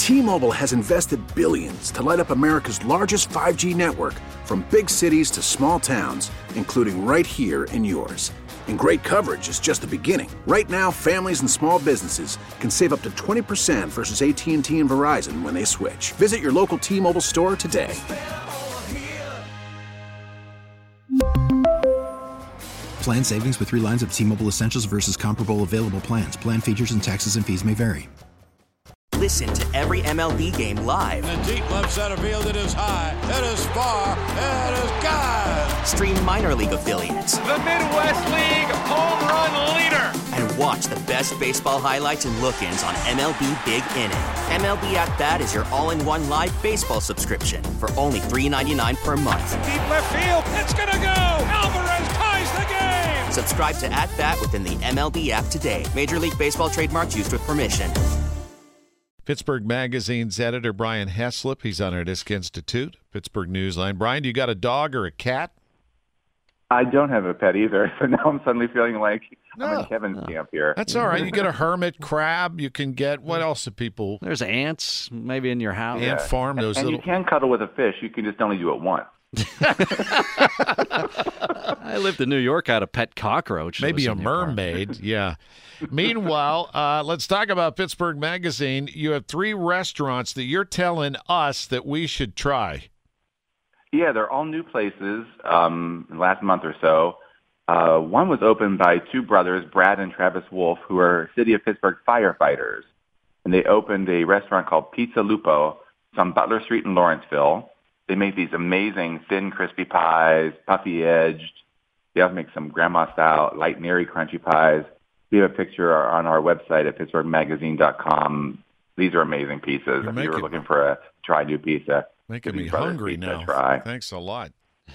T-Mobile has invested billions to light up America's largest 5G network, from big cities to small towns, including right here in yours. And great coverage is just the beginning. Right now, families and small businesses can save up to 20% versus AT&T and Verizon when they switch. Visit your local T-Mobile store today. Plan savings with 3 lines of T-Mobile Essentials versus comparable available plans. Plan features and taxes and fees may vary. Listen to every MLB game live. In the deep left center field, it is high, it is far, it is gone. Stream minor league affiliates. The Midwest League home run leader. And watch the best baseball highlights and look-ins on MLB Big Inning. MLB At Bat is your all-in-one live baseball subscription for only $3.99 per month. Deep left field, it's gonna go. Alvarez ties the game. Subscribe to At Bat within the MLB app today. Major League Baseball trademarks used with permission. Pittsburgh Magazine's editor, Brian Heslop. He's on our Disc Institute, Pittsburgh Newsline. Brian, do you got a dog or a cat? I don't have a pet either, so now I'm suddenly feeling like I'm in Kevin's camp here. That's all right. You get a hermit crab. You can get, what else do people? There's ants, maybe in your house. Ant farm, those and little. You can cuddle with a fish. You can just only do it once. I lived in New York. I had a pet cockroach. Maybe a mermaid, yeah. Meanwhile, let's talk about Pittsburgh Magazine. You have 3 restaurants that you're telling us that we should try. Yeah, they're all new places in the last month or so. One was opened by 2 brothers, Brad and Travis Wolf, who are City of Pittsburgh firefighters. And they opened a restaurant called Pizza Lupo. It's on Butler Street in Lawrenceville. They make these amazing thin, crispy pies, puffy-edged. They also make some grandma-style, light and airy crunchy pies. We have a picture on our website at pittsburghmagazine.com. These are amazing pizzas. If you were looking for a try new pizza. Making me hungry now. Try. Thanks a lot.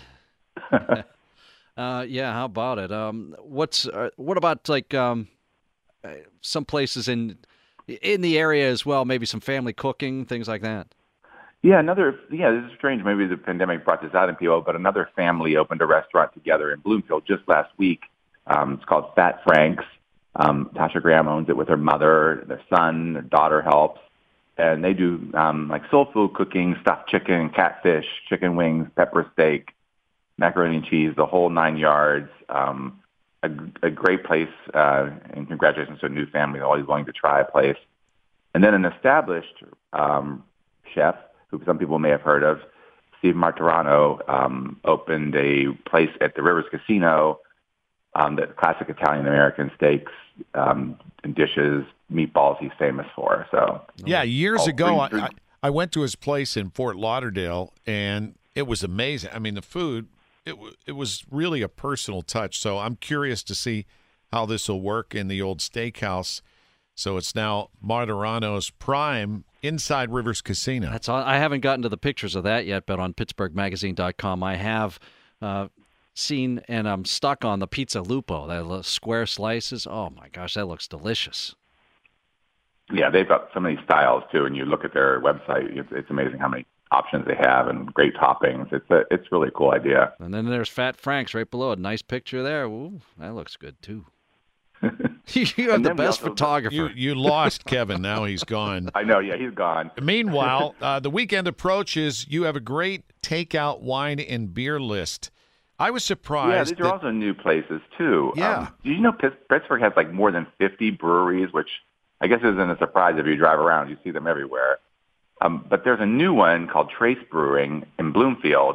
Yeah, how about it? What about like some places in the area as well? Maybe some family cooking, things like that. Yeah, this is strange. Maybe the pandemic brought this out in people, but another family opened a restaurant together in Bloomfield just last week. It's called Fat Frank's. Tasha Graham owns it with her mother, their son, their daughter helps. And they do like soul food cooking, stuffed chicken, catfish, chicken wings, pepper steak, macaroni and cheese, the whole 9 yards. A great place, and congratulations to a new family always willing to try a place. And then an established chef, who some people may have heard of, Steve Martirano, opened a place at the Rivers Casino, that classic Italian-American steaks and dishes, meatballs he's famous for. So yeah, years ago, I went to his place in Fort Lauderdale, and it was amazing. I mean, the food, it was really a personal touch. So I'm curious to see how this will work in the old steakhouse. So it's now Martirano's Prime inside Rivers Casino. That's all. I haven't gotten to the pictures of that yet, but on PittsburghMagazine.com I have seen, and I'm stuck on the Pizza Lupo, that square slices. Oh, my gosh, that looks delicious. Yeah, they've got so many styles, too, and you look at their website, it's amazing how many options they have and great toppings. It's really a cool idea. And then there's Fat Frank's right below. A nice picture there. Ooh, that looks good, too. You have the best photographer. You lost Kevin. Now he's gone. I know. Yeah, he's gone. Meanwhile, the weekend approaches. You have a great takeout wine and beer list. I was surprised. Yeah, these are also new places, too. Yeah. Do you know Pittsburgh has like more than 50 breweries, which I guess isn't a surprise if you drive around. You see them everywhere. But there's a new one called Trace Brewing in Bloomfield.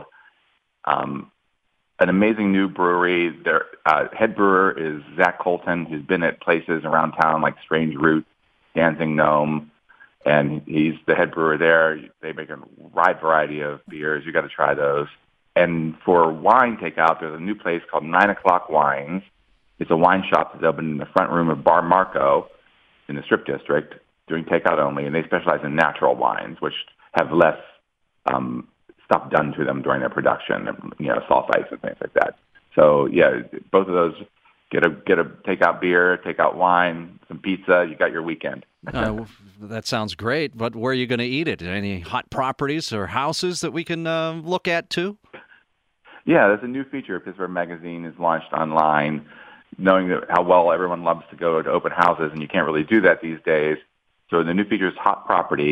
An amazing new brewery. Their head brewer is Zach Colton, who's been at places around town like Strange Roots, Dancing Gnome, and he's the head brewer there. They make a wide variety of beers. You got to try those. And for wine takeout, there's a new place called 9 O'Clock Wines. It's a wine shop that's open in the front room of Bar Marco in the Strip District, doing takeout only, and they specialize in natural wines, which have less stuff done to them during their production, sulfites and things like that. So yeah, both of those, get a takeout beer, takeout wine, some pizza. You got your weekend. That sounds great. But where are you going to eat it? Any hot properties or houses that we can look at too? Yeah, there's a new feature Pittsburgh Magazine has launched online, knowing that how well everyone loves to go to open houses, and you can't really do that these days. So the new feature is Hot Property.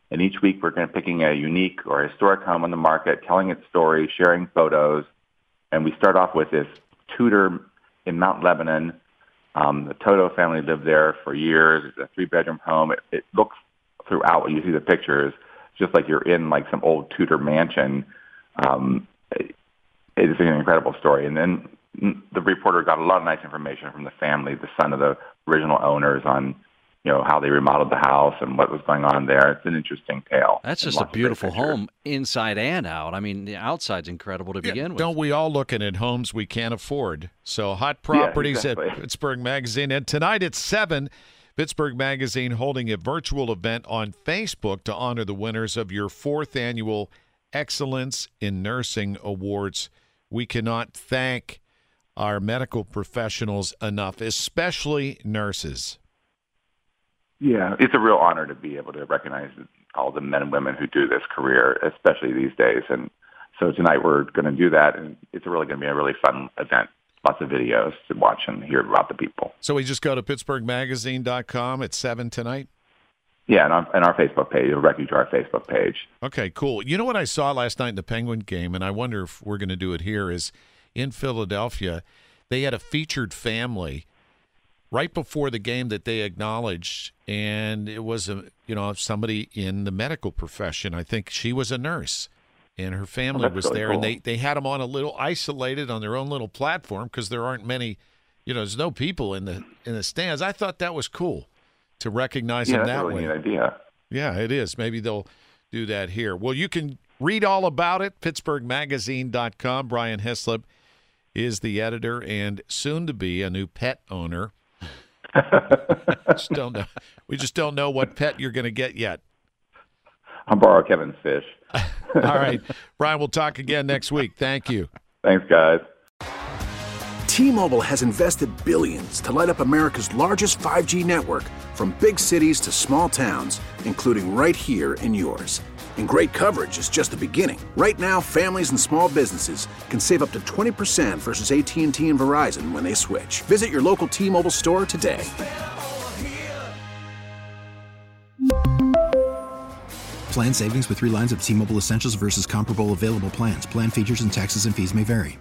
And each week we're picking a unique or historic home on the market, telling its story, sharing photos. And we start off with this Tudor in Mount Lebanon. The Toto family lived there for years. It's a 3-bedroom home. It looks throughout when you see the pictures just like you're in like some old Tudor mansion. It's an incredible story. And then the reporter got a lot of nice information from the family, the son of the original owners, on how they remodeled the house and what was going on there. It's an interesting tale. That's just a beautiful home inside and out. I mean, the outside's incredible to begin with. Don't we all looking at homes we can't afford? So Hot Properties at Pittsburgh Magazine. And tonight at 7, Pittsburgh Magazine holding a virtual event on Facebook to honor the winners of your 4th annual Excellence in Nursing Awards. We cannot thank our medical professionals enough, especially nurses. Yeah, it's a real honor to be able to recognize all the men and women who do this career, especially these days. And so tonight we're going to do that, and it's really going to be a really fun event. Lots of videos to watch and hear about the people. So we just go to PittsburghMagazine.com at 7 tonight? Yeah, and our Facebook page. It'll direct you to our Facebook page. Okay, cool. You know what I saw last night in the Penguin game, and I wonder if we're going to do it here, is in Philadelphia, they had a featured family right before the game that they acknowledged, and it was somebody in the medical profession. I think she was a nurse, and her family was really there, cool. And they had them on a little isolated on their own little platform because there aren't many, there's no people in the stands. I thought that was cool to recognize them that way. Yeah, that's a really neat idea. Yeah, it is. Maybe they'll do that here. Well, you can read all about it, PittsburghMagazine.com. Brian Heslop is the editor and soon to be a new pet owner. We just don't know what pet you're going to get yet. I'll borrow Kevin's fish. All right. Brian, we'll talk again next week. Thank you. Thanks, guys. T-Mobile has invested billions to light up America's largest 5G network, from big cities to small towns, including right here in yours. And great coverage is just the beginning. Right now, families and small businesses can save up to 20% versus AT&T and Verizon when they switch. Visit your local T-Mobile store today. Plan savings with 3 lines of T-Mobile Essentials versus comparable available plans. Plan features and taxes and fees may vary.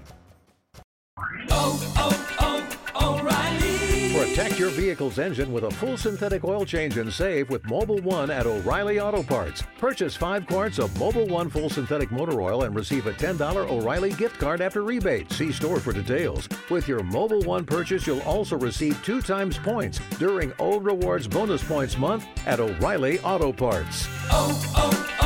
Protect your vehicle's engine with a full synthetic oil change and save with Mobil 1 at O'Reilly Auto Parts. Purchase 5 quarts of Mobil 1 full synthetic motor oil and receive a $10 O'Reilly gift card after rebate. See store for details. With your Mobil 1 purchase, you'll also receive 2 times points during O Rewards Bonus Points Month at O'Reilly Auto Parts.